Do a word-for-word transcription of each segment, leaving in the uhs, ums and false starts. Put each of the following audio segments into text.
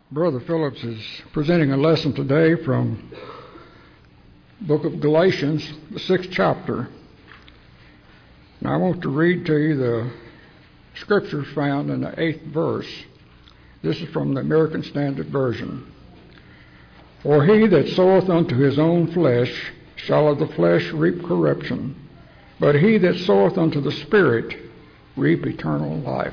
Brother Phillips is presenting a lesson today from the book of Galatians, the sixth chapter. Now I want to read to you the scriptures found in the eighth verse. This is from the American Standard Version. For he that soweth unto his own flesh shall of the flesh reap corruption, but he that soweth unto the Spirit reap eternal life.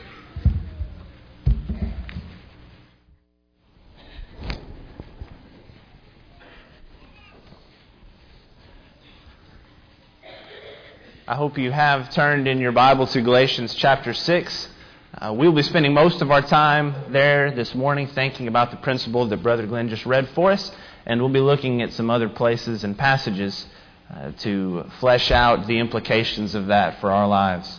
I hope you have turned in your Bible to Galatians chapter six. Uh, we'll be spending most of our time there this morning thinking about the principle that Brother Glenn just read for us, and we'll be looking at some other places and passages uh, to flesh out the implications of that for our lives.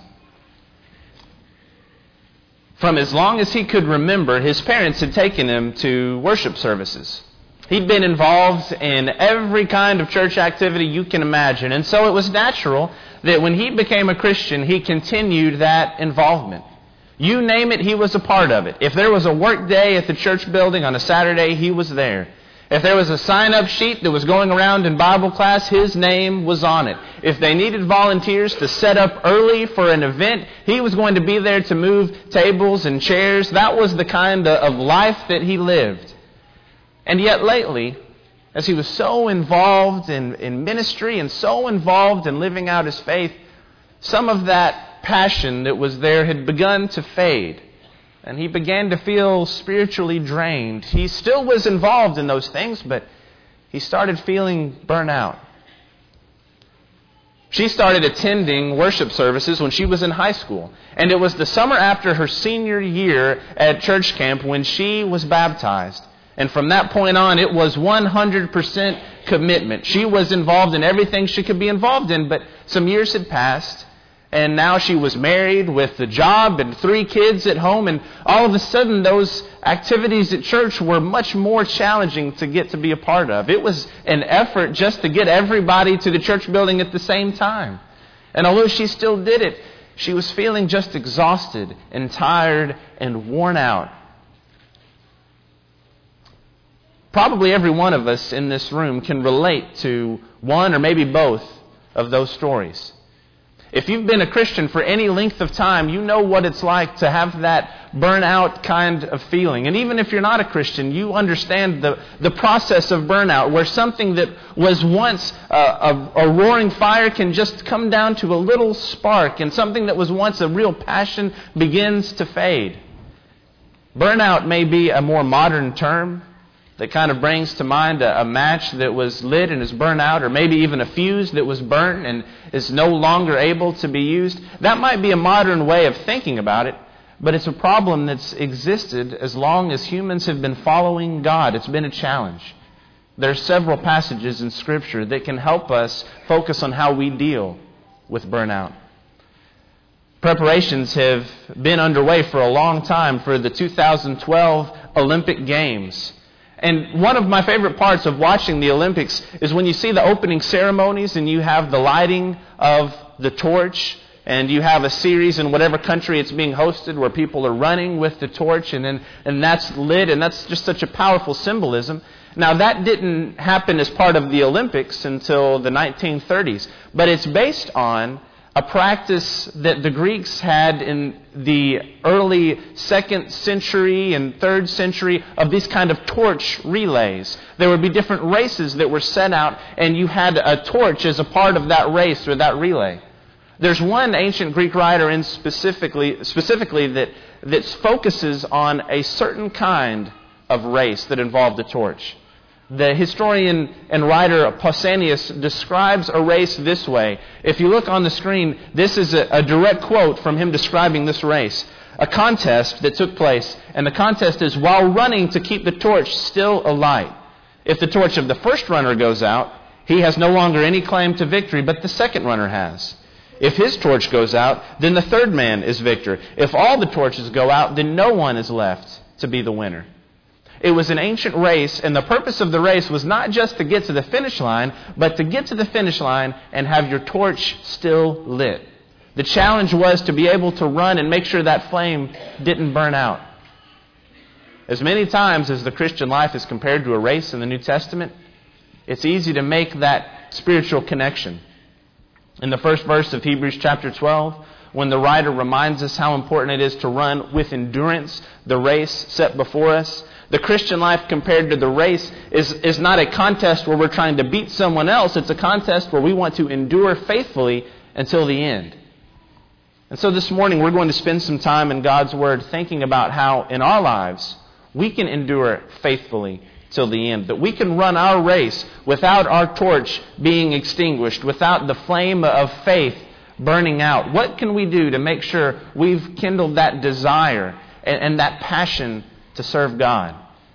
From as long as he could remember, his parents had taken him to worship services. He'd been involved in every kind of church activity you can imagine, and so it was natural that when he became a Christian, he continued that involvement. You name it, he was a part of it. If there was a work day at the church building on a Saturday, he was there. If there was a sign-up sheet that was going around in Bible class, his name was on it. If they needed volunteers to set up early for an event, he was going to be there to move tables and chairs. That was the kind of life that he lived. And yet lately, as he was so involved in, in ministry and so involved in living out his faith, some of that passion that was there had begun to fade. And he began to feel spiritually drained. He still was involved in those things, but he started feeling burnout. She started attending worship services when she was in high school. And it was the summer after her senior year at church camp when she was baptized. And from that point on, it was one hundred percent commitment. She was involved in everything she could be involved in, but some years had passed, and now she was married with a job and three kids at home, and all of a sudden those activities at church were much more challenging to get to be a part of. It was an effort just to get everybody to the church building at the same time. And although she still did it, she was feeling just exhausted and tired and worn out. Probably every one of us in this room can relate to one or maybe both of those stories. If you've been a Christian for any length of time, you know what it's like to have that burnout kind of feeling. And even if you're not a Christian, you understand the, the process of burnout, where something that was once a, a, a roaring fire can just come down to a little spark, and something that was once a real passion begins to fade. Burnout may be a more modern term that kind of brings to mind a, a match that was lit and is burned out, or maybe even a fuse that was burnt and is no longer able to be used. That might be a modern way of thinking about it, but it's a problem that's existed as long as humans have been following God. It's been a challenge. There are several passages in Scripture that can help us focus on how we deal with burnout. Preparations have been underway for a long time for the two thousand twelve Olympic Games. And one of my favorite parts of watching the Olympics is when you see the opening ceremonies and you have the lighting of the torch, and you have a series in whatever country it's being hosted where people are running with the torch, and then and that's lit, and that's just such a powerful symbolism. Now, that didn't happen as part of the Olympics until the nineteen thirties, but it's based on a practice that the Greeks had in the early second century and third century of these kind of torch relays. There would be different races that were set out, and you had a torch as a part of that race or that relay. There's one ancient Greek writer in specifically specifically that, that focuses on a certain kind of race that involved a torch. The historian and writer Pausanias describes a race this way. If you look on the screen, this is a, a direct quote from him describing this race. A contest that took place, and the contest is while running to keep the torch still alight. If the torch of the first runner goes out, he has no longer any claim to victory, but the second runner has. If his torch goes out, then the third man is victor. If all the torches go out, then no one is left to be the winner. It was an ancient race, and the purpose of the race was not just to get to the finish line, but to get to the finish line and have your torch still lit. The challenge was to be able to run and make sure that flame didn't burn out. As many times as the Christian life is compared to a race in the New Testament, it's easy to make that spiritual connection. In the first verse of Hebrews chapter twelve, when the writer reminds us how important it is to run with endurance the race set before us, the Christian life compared to the race is, is not a contest where we're trying to beat someone else. It's a contest where we want to endure faithfully until the end. And so this morning we're going to spend some time in God's Word thinking about how in our lives we can endure faithfully till the end. That we can run our race without our torch being extinguished, without the flame of faith burning out. What can we do to make sure we've kindled that desire and, and that passion to serve God?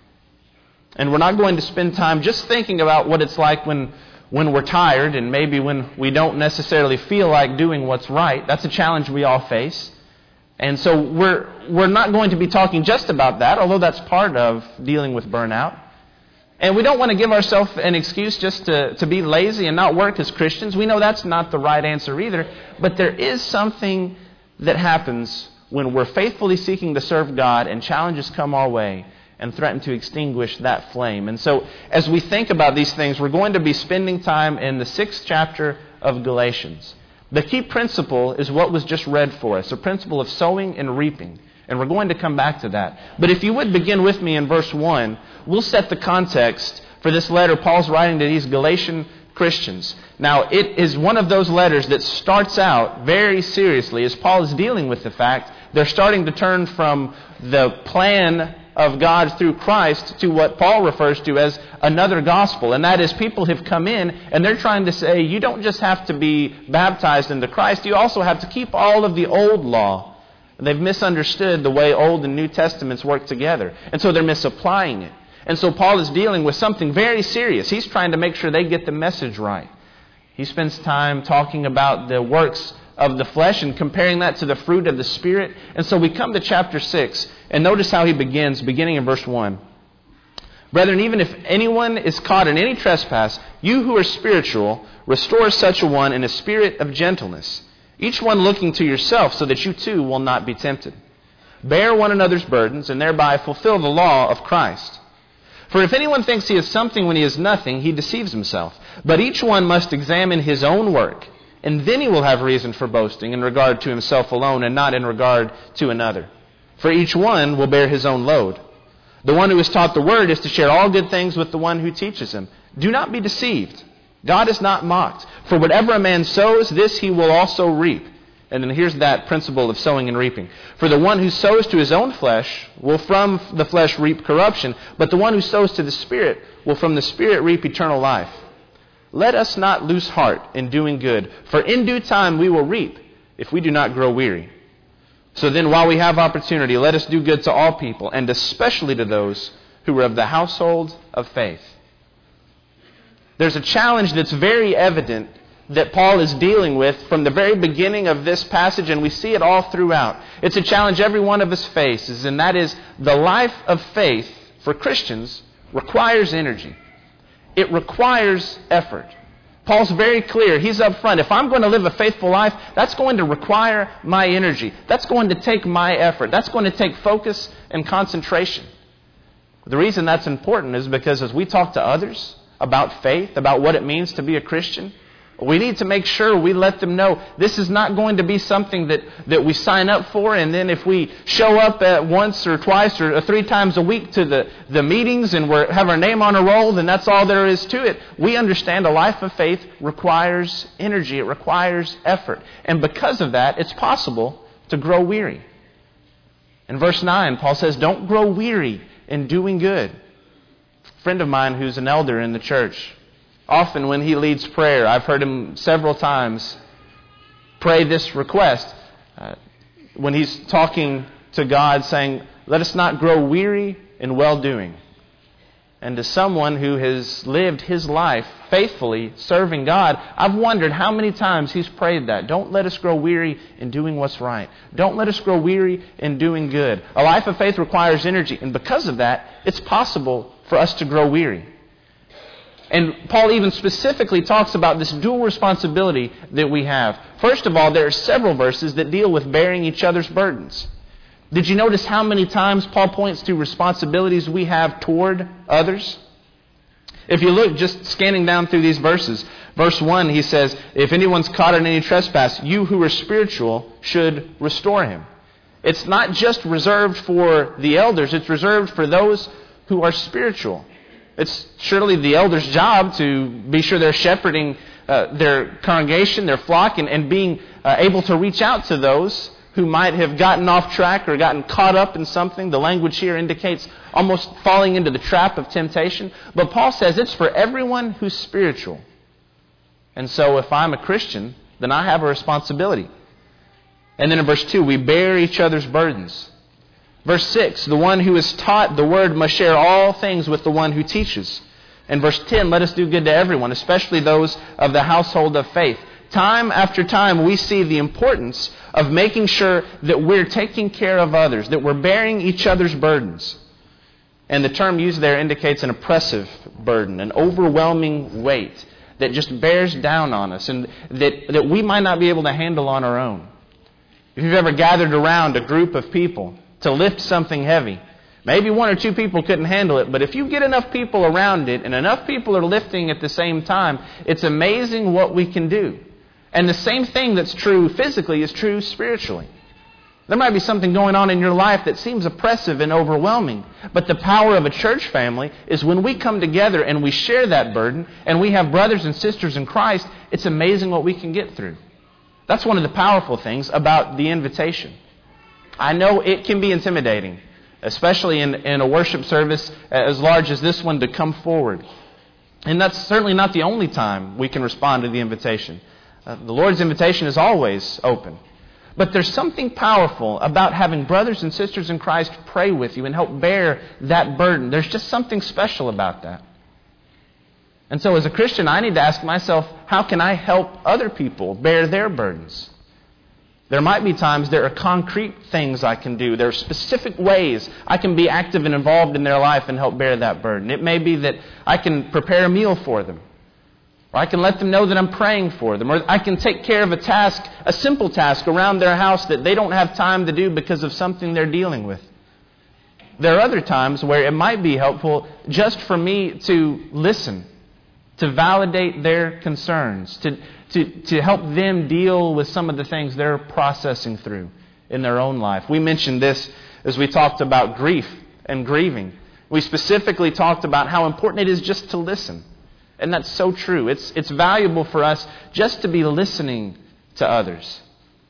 And we're not going to spend time just thinking about what it's like when, when we're tired and maybe when we don't necessarily feel like doing what's right. That's a challenge we all face. And so we're, we're not going to be talking just about that, although that's part of dealing with burnout. And we don't want to give ourselves an excuse just to, to be lazy and not work as Christians. We know that's not the right answer either. But there is something that happens when we're faithfully seeking to serve God and challenges come our way and threaten to extinguish that flame. And so as we think about these things, we're going to be spending time in the sixth chapter of Galatians. The key principle is what was just read for us, a principle of sowing and reaping. And we're going to come back to that. But if you would begin with me in verse one, we'll set the context for this letter Paul's writing to these Galatian Christians. Now, it is one of those letters that starts out very seriously as Paul is dealing with the fact they're starting to turn from the plan of God through Christ to what Paul refers to as another gospel. And that is, people have come in and they're trying to say, you don't just have to be baptized into Christ, you also have to keep all of the old law. They've misunderstood the way Old and New Testaments work together. And so they're misapplying it. And so Paul is dealing with something very serious. He's trying to make sure they get the message right. He spends time talking about the works of the flesh and comparing that to the fruit of the Spirit. And so we come to chapter six, and notice how he begins, beginning in verse one. Brethren, even if anyone is caught in any trespass, you who are spiritual, restore such a one in a spirit of gentleness, each one looking to yourself, so that you too will not be tempted. Bear one another's burdens, and thereby fulfill the law of Christ. For if anyone thinks he is something when he is nothing, he deceives himself. But each one must examine his own work, and then he will have reason for boasting in regard to himself alone, and not in regard to another. For each one will bear his own load. The one who is taught the word is to share all good things with the one who teaches him. Do not be deceived. God is not mocked. For whatever a man sows, this he will also reap. And then here's that principle of sowing and reaping. For the one who sows to his own flesh will from the flesh reap corruption, but the one who sows to the Spirit will from the Spirit reap eternal life. Let us not lose heart in doing good, for in due time we will reap if we do not grow weary. So then, while we have opportunity, let us do good to all people, and especially to those who are of the household of faith. There's a challenge that's very evident that Paul is dealing with from the very beginning of this passage, and we see it all throughout. It's a challenge every one of us faces, and that is the life of faith for Christians requires energy. It requires effort. Paul's very clear. He's up front. If I'm going to live a faithful life, that's going to require my energy. That's going to take my effort. That's going to take focus and concentration. The reason that's important is because as we talk to others about faith, about what it means to be a Christian, we need to make sure we let them know this is not going to be something that, that we sign up for, and then if we show up at once or twice or three times a week to the, the meetings and we have our name on a roll, then that's all there is to it. We understand a life of faith requires energy. It requires effort. And because of that, it's possible to grow weary. In verse nine, Paul says, don't grow weary in doing good. A friend of mine who's an elder in the church, often when he leads prayer, I've heard him several times pray this request uh, when he's talking to God, saying, let us not grow weary in well-doing. And to someone who has lived his life faithfully serving God, I've wondered how many times he's prayed that. Don't let us grow weary in doing what's right. Don't let us grow weary in doing good. A life of faith requires energy, and because of that, it's possible for us to grow weary. And Paul even specifically talks about this dual responsibility that we have. First of all, there are several verses that deal with bearing each other's burdens. Did you notice how many times Paul points to responsibilities we have toward others? If you look, just scanning down through these verses, verse one, he says, if anyone's caught in any trespass, you who are spiritual should restore him. It's not just reserved for the elders, it's reserved for those who are spiritual. It's surely the elders' job to be sure they're shepherding uh, their congregation, their flock, and, and being uh, able to reach out to those who might have gotten off track or gotten caught up in something. The language here indicates almost falling into the trap of temptation. But Paul says it's for everyone who's spiritual. And so if I'm a Christian, then I have a responsibility. And then in verse two, we bear each other's burdens. Verse six, the one who is taught the word must share all things with the one who teaches. And verse ten, let us do good to everyone, especially those of the household of faith. Time after time, we see the importance of making sure that we're taking care of others, that we're bearing each other's burdens. And the term used there indicates an oppressive burden, an overwhelming weight that just bears down on us and that, that we might not be able to handle on our own. If you've ever gathered around a group of people to lift something heavy, maybe one or two people couldn't handle it, but if you get enough people around it and enough people are lifting at the same time, it's amazing what we can do. And the same thing that's true physically is true spiritually. There might be something going on in your life that seems oppressive and overwhelming, but the power of a church family is when we come together and we share that burden and we have brothers and sisters in Christ, it's amazing what we can get through. That's one of the powerful things about the invitation. I know it can be intimidating, especially in, in a worship service as large as this one, to come forward. And that's certainly not the only time we can respond to the invitation. Uh, the Lord's invitation is always open. But there's something powerful about having brothers and sisters in Christ pray with you and help bear that burden. There's just something special about that. And so as a Christian, I need to ask myself, how can I help other people bear their burdens? There might be times there are concrete things I can do. There are specific ways I can be active and involved in their life and help bear that burden. It may be that I can prepare a meal for them. Or I can let them know that I'm praying for them. Or I can take care of a task, a simple task around their house that they don't have time to do because of something they're dealing with. There are other times where it might be helpful just for me to listen, to validate their concerns, to, to, to help them deal with some of the things they're processing through in their own life. We mentioned this as we talked about grief and grieving. We specifically talked about how important it is just to listen. And that's so true. It's, it's valuable for us just to be listening to others.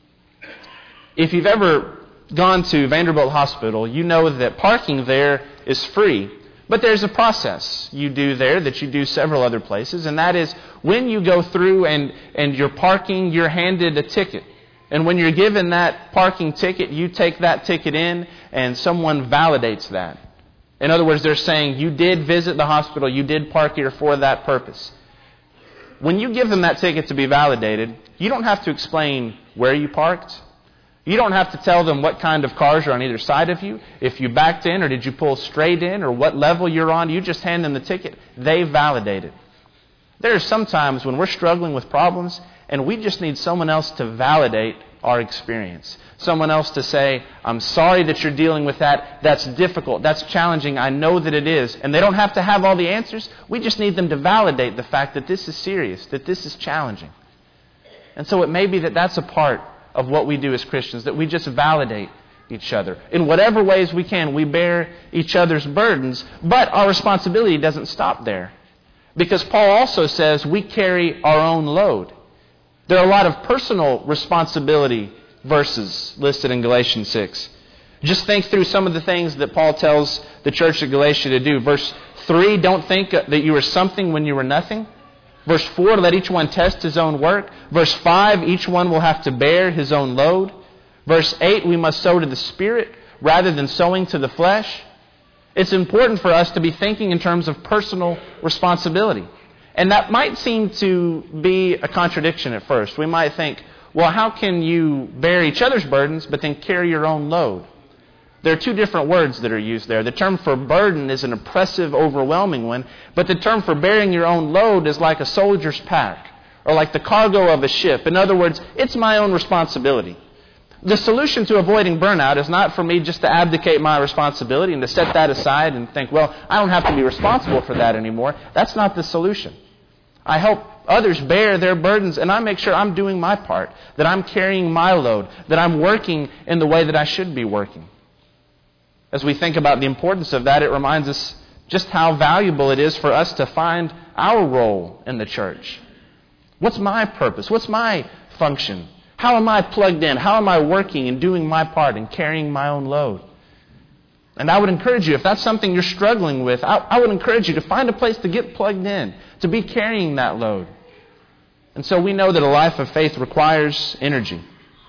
If you've ever gone to Vanderbilt Hospital, you know that parking there is free. But there's a process you do there that you do several other places, and that is when you go through and, and you're parking, you're handed a ticket. And when you're given that parking ticket, you take that ticket in and someone validates that. In other words, they're saying you did visit the hospital, you did park here for that purpose. When you give them that ticket to be validated, you don't have to explain where you parked. You don't have to tell them what kind of cars are on either side of you, if you backed in or did you pull straight in or what level you're on. You just hand them the ticket. They validate it. There are some times when we're struggling with problems and we just need someone else to validate our experience. Someone else to say, I'm sorry that you're dealing with that. That's difficult. That's challenging. I know that it is. And they don't have to have all the answers. We just need them to validate the fact that this is serious, that this is challenging. And so it may be that that's a part of what we do as Christians, that we just validate each other. In whatever ways we can, we bear each other's burdens, but our responsibility doesn't stop there. Because Paul also says we carry our own load. There are a lot of personal responsibility verses listed in Galatians six. Just think through some of the things that Paul tells the church of Galatia to do. Verse three, don't think that you were something when you were nothing. Verse four, let each one test his own work. Verse five, each one will have to bear his own load. Verse eight, we must sow to the Spirit rather than sowing to the flesh. It's important for us to be thinking in terms of personal responsibility. And that might seem to be a contradiction at first. We might think, well, how can you bear each other's burdens but then carry your own load? There are two different words that are used there. The term for burden is an oppressive, overwhelming one, but the term for bearing your own load is like a soldier's pack or like the cargo of a ship. In other words, it's my own responsibility. The solution to avoiding burnout is not for me just to abdicate my responsibility and to set that aside and think, well, I don't have to be responsible for that anymore. That's not the solution. I help others bear their burdens, and I make sure I'm doing my part, that I'm carrying my load, that I'm working in the way that I should be working. As we think about the importance of that, it reminds us just how valuable it is for us to find our role in the church. What's my purpose? What's my function? How am I plugged in? How am I working and doing my part and carrying my own load? And I would encourage you, if that's something you're struggling with, I, I would encourage you to find a place to get plugged in, to be carrying that load. And so we know that a life of faith requires energy.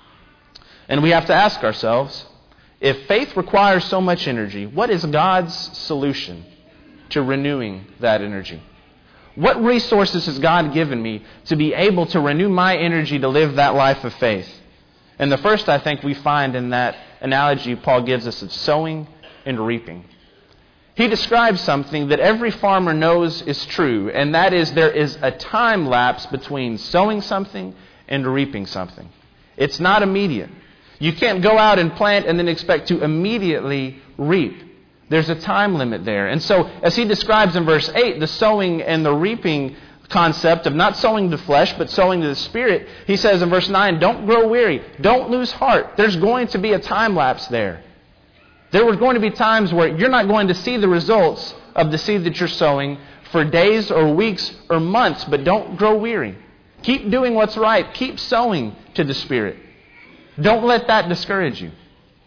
And we have to ask ourselves, if faith requires so much energy, what is God's solution to renewing that energy? What resources has God given me to be able to renew my energy to live that life of faith? And the first, I think, we find in that analogy Paul gives us of sowing and reaping. He describes something that every farmer knows is true, and that is there is a time lapse between sowing something and reaping something. It's not immediate. You can't go out and plant and then expect to immediately reap. There's a time limit there. And so, as he describes in verse eight, the sowing and the reaping concept of not sowing to flesh, but sowing to the Spirit, he says in verse nine, don't grow weary. Don't lose heart. There's going to be a time lapse there. There are going to be times where you're not going to see the results of the seed that you're sowing for days or weeks or months, but don't grow weary. Keep doing what's right. Keep sowing to the Spirit. Don't let that discourage you.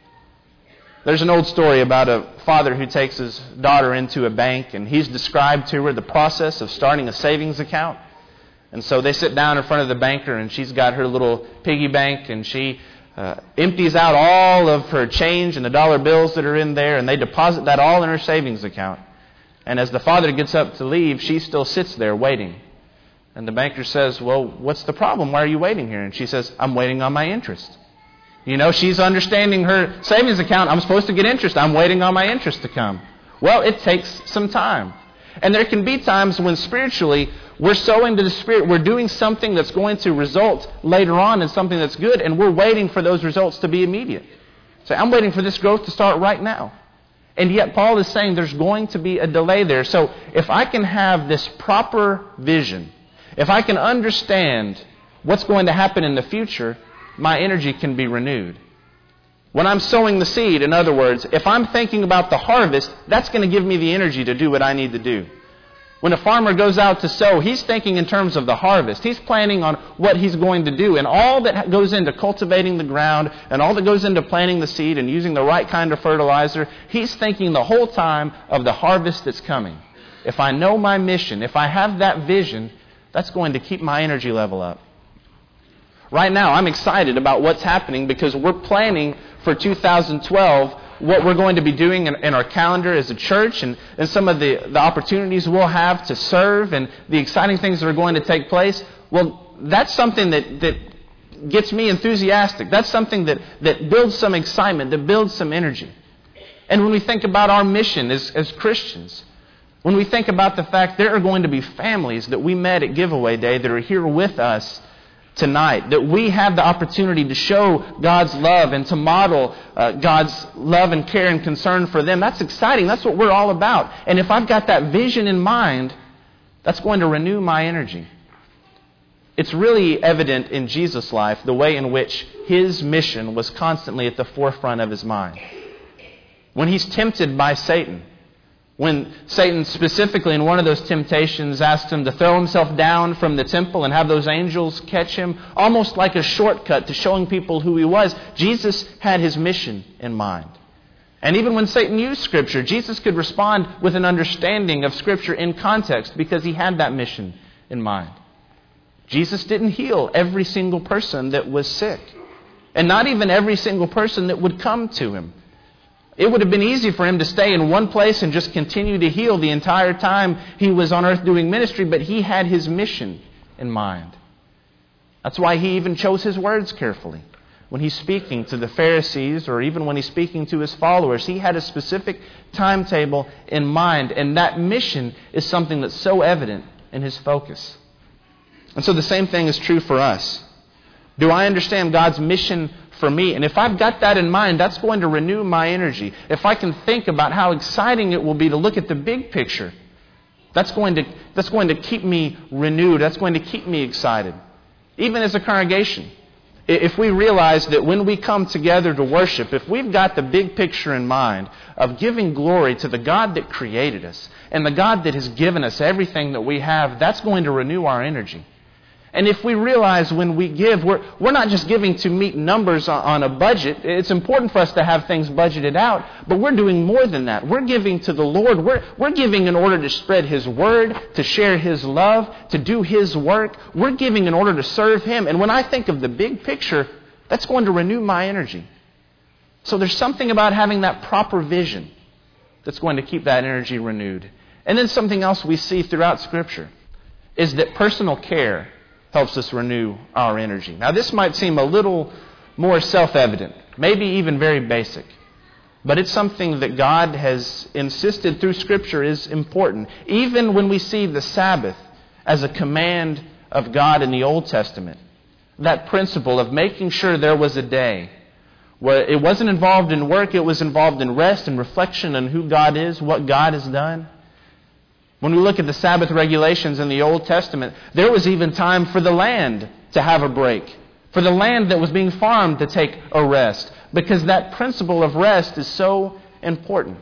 There's an old story about a father who takes his daughter into a bank, and he's described to her the process of starting a savings account. And so they sit down in front of the banker, and she's got her little piggy bank, and she uh, empties out all of her change and the dollar bills that are in there, and they deposit that all in her savings account. And as the father gets up to leave, she still sits there waiting. And the banker says, well, what's the problem? Why are you waiting here? And she says, I'm waiting on my interest. You know, she's understanding her savings account. I'm supposed to get interest. I'm waiting on my interest to come. Well, it takes some time. And there can be times when spiritually we're sowing to the Spirit. We're doing something that's going to result later on in something that's good, and we're waiting for those results to be immediate. So I'm waiting for this growth to start right now. And yet Paul is saying there's going to be a delay there. So if I can have this proper vision, if I can understand what's going to happen in the future, my energy can be renewed. When I'm sowing the seed, in other words, if I'm thinking about the harvest, that's going to give me the energy to do what I need to do. When a farmer goes out to sow, he's thinking in terms of the harvest. He's planning on what he's going to do. And all that goes into cultivating the ground and all that goes into planting the seed and using the right kind of fertilizer, he's thinking the whole time of the harvest that's coming. If I know my mission, if I have that vision, that's going to keep my energy level up. Right now, I'm excited about what's happening because we're planning for two thousand twelve what we're going to be doing in, in our calendar as a church and, and some of the, the opportunities we'll have to serve and the exciting things that are going to take place. Well, that's something that, that gets me enthusiastic. That's something that, that builds some excitement, that builds some energy. And when we think about our mission as, as Christians, when we think about the fact there are going to be families that we met at Giveaway Day that are here with us tonight, that we have the opportunity to show God's love and to model uh, God's love and care and concern for them. That's exciting. That's what we're all about. And if I've got that vision in mind, that's going to renew my energy. It's really evident in Jesus' life the way in which His mission was constantly at the forefront of His mind. When He's tempted by Satan, when Satan specifically in one of those temptations asked Him to throw Himself down from the temple and have those angels catch Him, almost like a shortcut to showing people who He was, Jesus had His mission in mind. And even when Satan used Scripture, Jesus could respond with an understanding of Scripture in context because He had that mission in mind. Jesus didn't heal every single person that was sick, and not even every single person that would come to Him. It would have been easy for Him to stay in one place and just continue to heal the entire time He was on earth doing ministry, but He had His mission in mind. That's why He even chose His words carefully. When He's speaking to the Pharisees or even when He's speaking to His followers, He had a specific timetable in mind, and that mission is something that's so evident in His focus. And so the same thing is true for us. Do I understand God's mission for me. And if I've got that in mind, that's going to renew my energy. If I can think about how exciting it will be to look at the big picture, that's going to, that's going to keep me renewed. That's going to keep me excited. Even as a congregation, if we realize that when we come together to worship, if we've got the big picture in mind of giving glory to the God that created us and the God that has given us everything that we have, that's going to renew our energy. And if we realize when we give, we're, we're not just giving to meet numbers on, on a budget. It's important for us to have things budgeted out, but we're doing more than that. We're giving to the Lord. We're, we're giving in order to spread His Word, to share His love, to do His work. We're giving in order to serve Him. And when I think of the big picture, that's going to renew my energy. So there's something about having that proper vision that's going to keep that energy renewed. And then something else we see throughout Scripture is that personal care helps us renew our energy. Now, this might seem a little more self-evident, maybe even very basic, but it's something that God has insisted through Scripture is important. Even when we see the Sabbath as a command of God in the Old Testament, that principle of making sure there was a day where it wasn't involved in work, it was involved in rest and reflection on who God is, what God has done. When we look at the Sabbath regulations in the Old Testament, there was even time for the land to have a break, for the land that was being farmed to take a rest, because that principle of rest is so important.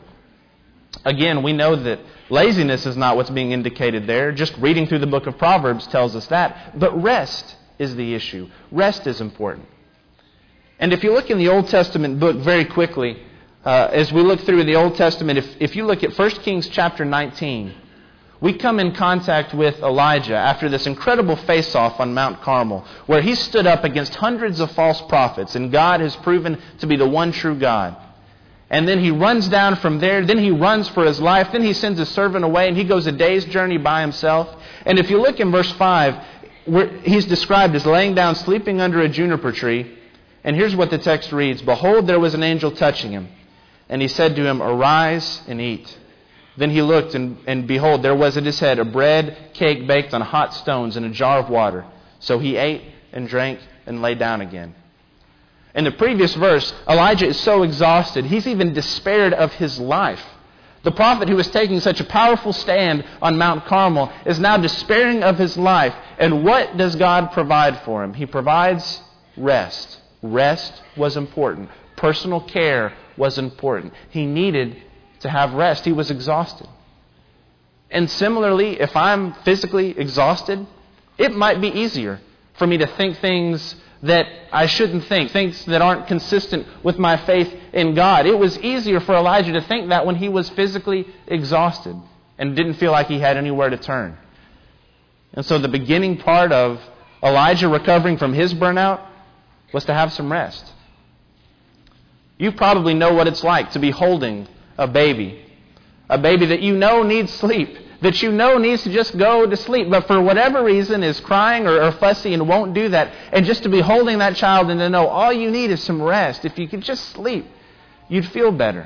Again, we know that laziness is not what's being indicated there. Just reading through the book of Proverbs tells us that. But rest is the issue. Rest is important. And if you look in the Old Testament book very quickly, uh, as we look through the Old Testament, if, if you look at First Kings chapter nineteen, we come in contact with Elijah after this incredible face-off on Mount Carmel, where he stood up against hundreds of false prophets, and God has proven to be the one true God. And then he runs down from there, then he runs for his life, then he sends his servant away, and he goes a day's journey by himself. And if you look in verse five, where he's described as laying down, sleeping under a juniper tree. And here's what the text reads: "Behold, there was an angel touching him, and he said to him, 'Arise and eat.' Then he looked, and, and behold, there was at his head a bread cake baked on hot stones and a jar of water. So he ate and drank and lay down again." In the previous verse, Elijah is so exhausted, he's even despaired of his life. The prophet who was taking such a powerful stand on Mount Carmel is now despairing of his life. And what does God provide for him? He provides rest. Rest was important. Personal care was important. He needed to have rest. He was exhausted. And similarly, if I'm physically exhausted, it might be easier for me to think things that I shouldn't think, things that aren't consistent with my faith in God. It was easier for Elijah to think that when he was physically exhausted and didn't feel like he had anywhere to turn. And so the beginning part of Elijah recovering from his burnout was to have some rest. You probably know what it's like to be holding a baby. A baby that you know needs sleep. That you know needs to just go to sleep. But for whatever reason is crying or, or fussy and won't do that. And just to be holding that child and to know all you need is some rest. If you could just sleep, you'd feel better.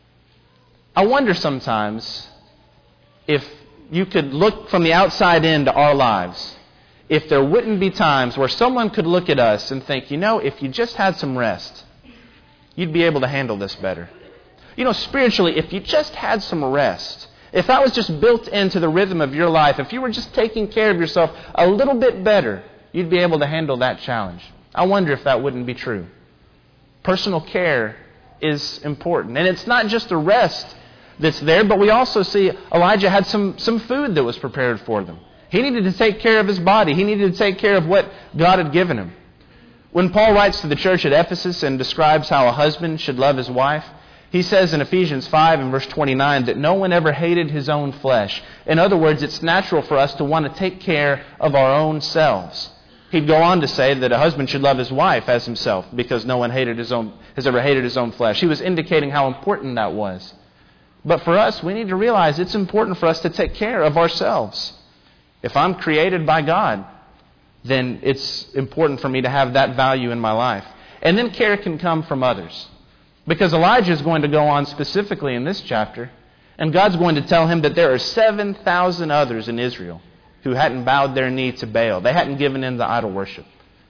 I wonder sometimes if you could look from the outside into our lives. If there wouldn't be times where someone could look at us and think, you know, if you just had some rest, you'd be able to handle this better. You know, spiritually, if you just had some rest, if that was just built into the rhythm of your life, if you were just taking care of yourself a little bit better, you'd be able to handle that challenge. I wonder if that wouldn't be true. Personal care is important. And it's not just a rest that's there, but we also see Elijah had some, some food that was prepared for them. He needed to take care of his body. He needed to take care of what God had given him. When Paul writes to the church at Ephesus and describes how a husband should love his wife, he says in Ephesians five and verse twenty-nine that no one ever hated his own flesh. In other words, it's natural for us to want to take care of our own selves. He'd go on to say that a husband should love his wife as himself because no one hated his own, has ever hated his own flesh. He was indicating how important that was. But for us, we need to realize it's important for us to take care of ourselves. If I'm created by God, then it's important for me to have that value in my life. And then care can come from others. Because Elijah is going to go on specifically in this chapter, and God's going to tell him that there are seven thousand others in Israel who hadn't bowed their knee to Baal. They hadn't given in to idol worship.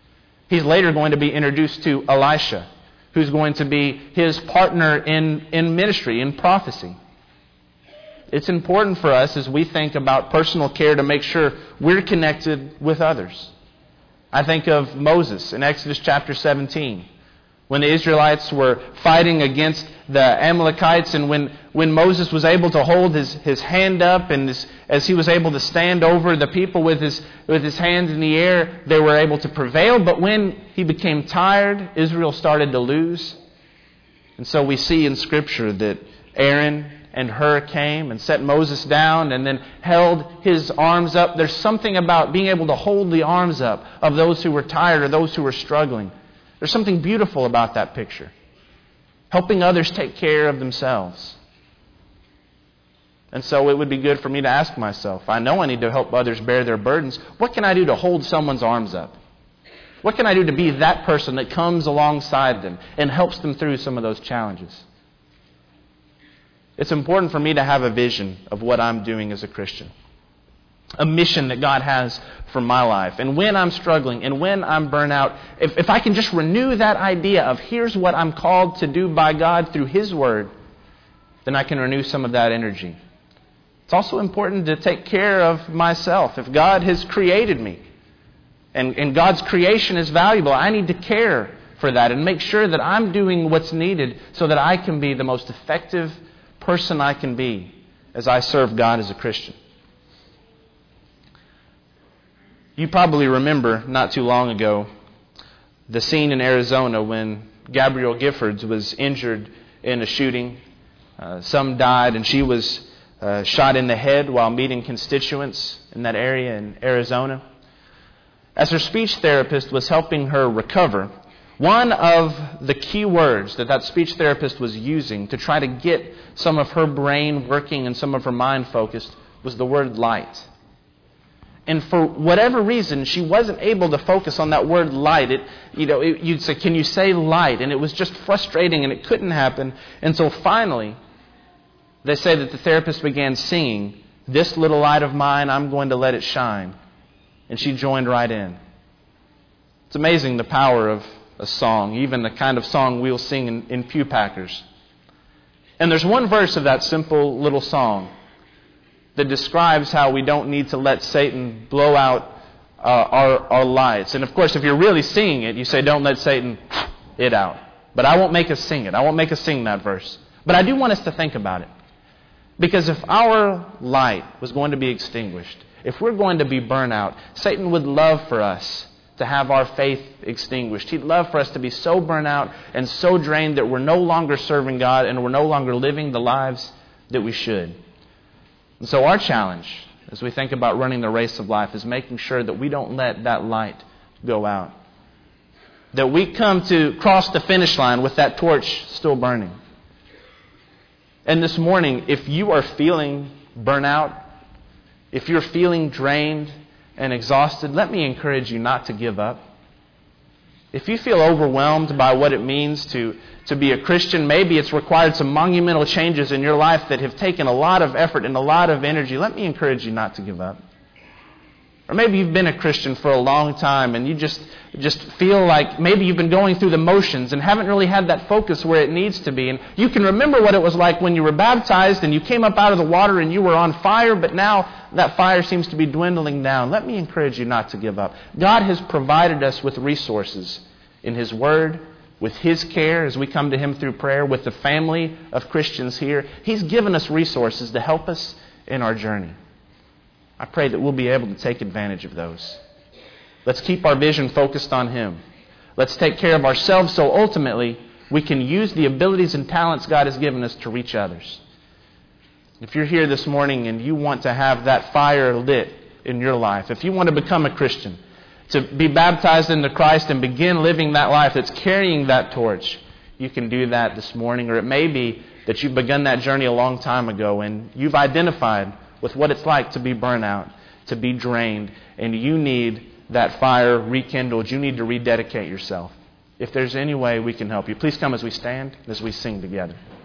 He's later going to be introduced to Elisha, who's going to be his partner in, in ministry, in prophecy. It's important for us as we think about personal care to make sure we're connected with others. I think of Moses in Exodus chapter seventeen, when the Israelites were fighting against the Amalekites, and when, when Moses was able to hold his, his hand up, and his, as he was able to stand over the people with his, with his hands in the air, they were able to prevail. But when he became tired, Israel started to lose. And so we see in Scripture that Aaron and Hur came and set Moses down and then held his arms up. There's something about being able to hold the arms up of those who were tired or those who were struggling. There's something beautiful about that picture. Helping others take care of themselves. And so it would be good for me to ask myself, I know I need to help others bear their burdens. What can I do to hold someone's arms up? What can I do to be that person that comes alongside them and helps them through some of those challenges? It's important for me to have a vision of what I'm doing as a Christian. A mission that God has for my life. And when I'm struggling and when I'm burnt out, if, if I can just renew that idea of here's what I'm called to do by God through His Word, then I can renew some of that energy. It's also important to take care of myself. If God has created me and, and God's creation is valuable, I need to care for that and make sure that I'm doing what's needed so that I can be the most effective person I can be as I serve God as a Christian. You probably remember not too long ago the scene in Arizona when Gabrielle Giffords was injured in a shooting. Uh, some died, and she was uh, shot in the head while meeting constituents in that area in Arizona. As her speech therapist was helping her recover, one of the key words that that speech therapist was using to try to get some of her brain working and some of her mind focused was the word light. And for whatever reason, she wasn't able to focus on that word light. It, you know, it, you'd say, "Can you say light?" And it was just frustrating, and it couldn't happen until finally, they say that the therapist began singing, "This little light of mine, I'm going to let it shine." And she joined right in. It's amazing the power of a song, even the kind of song we'll sing in, in pew packers. And there's one verse of that simple little song that describes how we don't need to let Satan blow out uh, our, our lights. And of course, if you're really singing it, you say, don't let Satan it out. But I won't make us sing it. I won't make us sing that verse. But I do want us to think about it. Because if our light was going to be extinguished, if we're going to be burnt out, Satan would love for us to have our faith extinguished. He'd love for us to be so burnt out and so drained that we're no longer serving God and we're no longer living the lives that we should. And so our challenge, as we think about running the race of life, is making sure that we don't let that light go out. That we come to cross the finish line with that torch still burning. And this morning, if you are feeling burnt out, if you're feeling drained and exhausted, let me encourage you not to give up. If you feel overwhelmed by what it means to, to be a Christian, maybe it's required some monumental changes in your life that have taken a lot of effort and a lot of energy, let me encourage you not to give up. Or maybe you've been a Christian for a long time and you just, just feel like maybe you've been going through the motions and haven't really had that focus where it needs to be. And you can remember what it was like when you were baptized and you came up out of the water and you were on fire, but now that fire seems to be dwindling down. Let me encourage you not to give up. God has provided us with resources in His Word, with His care as we come to Him through prayer, with the family of Christians here. He's given us resources to help us in our journey. I pray that we'll be able to take advantage of those. Let's keep our vision focused on Him. Let's take care of ourselves so ultimately we can use the abilities and talents God has given us to reach others. If you're here this morning and you want to have that fire lit in your life, if you want to become a Christian, to be baptized into Christ and begin living that life that's carrying that torch, you can do that this morning. Or it may be that you've begun that journey a long time ago and you've identified with what it's like to be burnt out, to be drained, and you need that fire rekindled. You need to rededicate yourself. If there's any way we can help you, please come as we stand, as we sing together.